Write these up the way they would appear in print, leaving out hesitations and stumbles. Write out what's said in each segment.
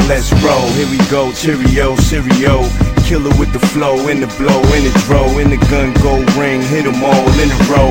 let's roll. Here we go, Cheerio, cereal. Killer with the flow, in the blow, in the dro, in the gun, gold ring, hit them all in a row.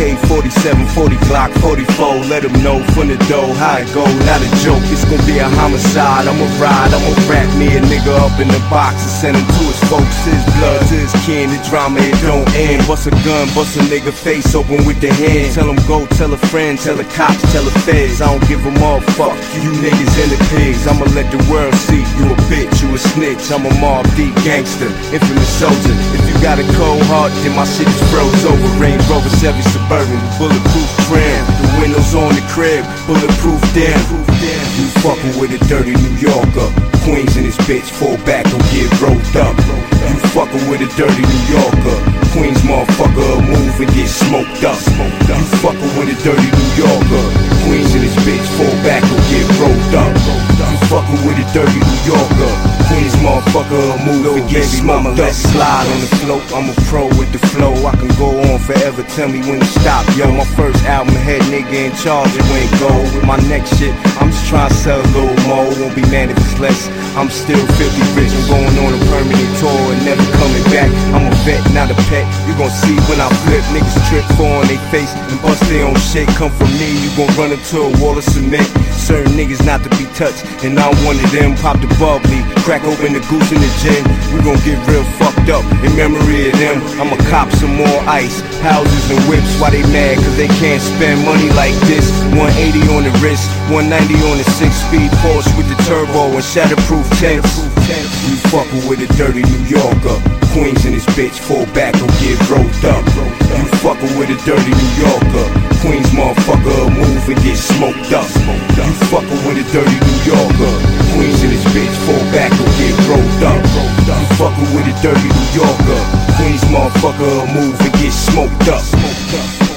AK-47, 40 Glock, 44, let them know from the dough how it go, not a joke. It's gonna be a homicide, I'ma ride, I'ma wrap me a nigga up in the box and send him to his folks, his blood, to his kin. The drama, it don't end. Bust a gun, bust a nigga face open with the hand. Tell him go, tell a friend, tell the cops, tell the feds. I don't give them all, fuck you niggas and the pigs. I'ma let the world see you a bitch, you a snitch. I'm a Mobb Deep gangster, infamous soldier. If you got a cold heart, then my shit is froze over. Range Rover, Chevy Suburban, bulletproof trim. The windows on the crib, bulletproof damn. You fucking with a dirty New Yorker. Queens in this bitch, fall back or get rolled up. You fucking with a dirty New Yorker. Queens motherfucker, move and get smoked up. You fucking with a dirty New Yorker. Queens in this bitch, fall back or get rolled up. You fucking with a dirty New Yorker. Queens motherfucker, move and get smoked up. Let's slide on the float, I'm a pro with the flow. I can go on forever, tell me when to stop, yo. My first album, head nigga in charge, it went gold. With my next shit, I'm just trying to sell a little more. Won't be mad if it's less, I'm still filthy rich. I'm going on a permanent tour and never coming back. I'm a vet, not a pet, you gon' see when I flip. Niggas trip, fall on they face and bust their own shit. Come from me, you gon' run into a wall of cement. Certain niggas not to be touched, and I'm one of them. Pop the bubbly, crack open the goose in the gin. We gon' get real fucked up in memory of them. I'ma cop some more ice, houses and whips. Why they mad? Cause they can't spend money like this. 180 on the wrist, 190 on the 6-speed Porsche with the turbo and shatterproof tents. You fuckin' with a dirty New Yorker. Queens in this bitch, fall back or get rolled up. You fuckin' with a dirty New Yorker. Queens motherfucker, move and get smoked up. You fuckin' with a dirty New Yorker. Queens in this bitch, fall back or get rolled up. You fuckin' with a dirty New Yorker. Queens motherfucker, move and get smoked up.